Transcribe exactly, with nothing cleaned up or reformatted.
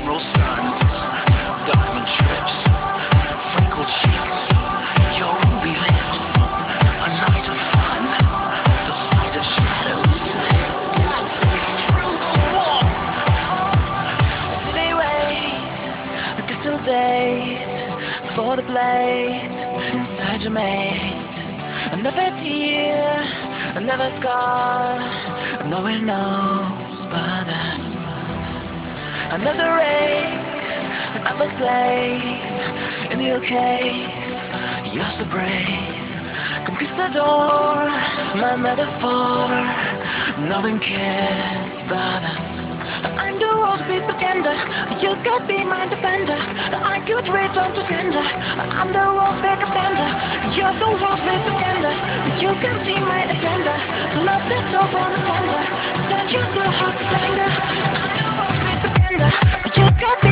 rural suns, diamond trips, freckled cheeks, your ruby lips, a night of fun, the sight of shadows, through the wall. City waits, distant days, for the blades inside your maze. Another tear, another scar, no one knows but us. Another race, another slave in your cave. You're so brave, conquistador, my metaphor. No one cares but us. I'm the world's big pretender. You could be my defender. I could return to sender. I'm the world's big offender. You're the world's big pretender. You can see my agenda. Love that's so fun and tender. Send you to hot splendor. I'm the world's big pretender. You could be